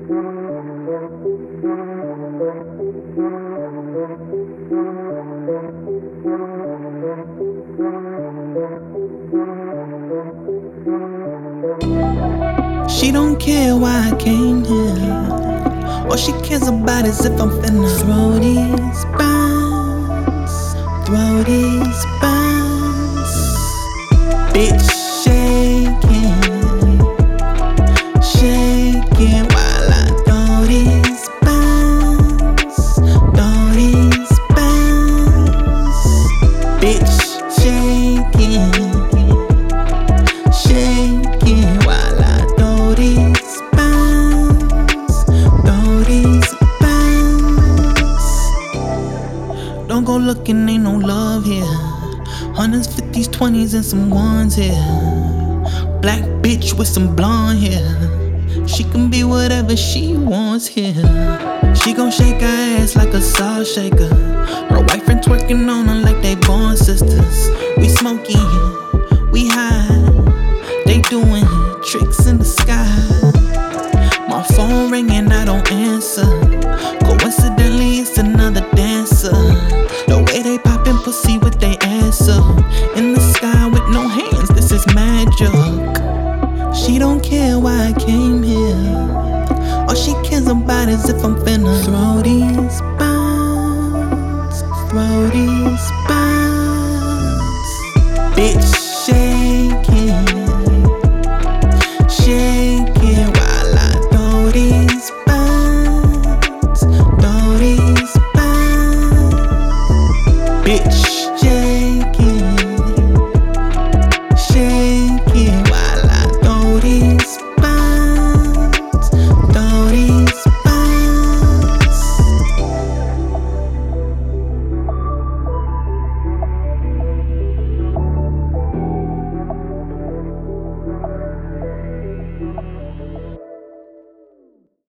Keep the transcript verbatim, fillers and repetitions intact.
She don't care why I came here. All she cares about is if I'm finna throw these bands, throw these bands. Bitch shaking, shaking while I throw these bands, throw these bands. Bitch shaking, shaking while I throw these bands, throw these bands. Don't go looking, ain't no love here. Hundreds, fifties, twenties, and some ones here. Black bitch with some blonde hair. She can be whatever she wants here. She gon' shake her ass like a salt shaker.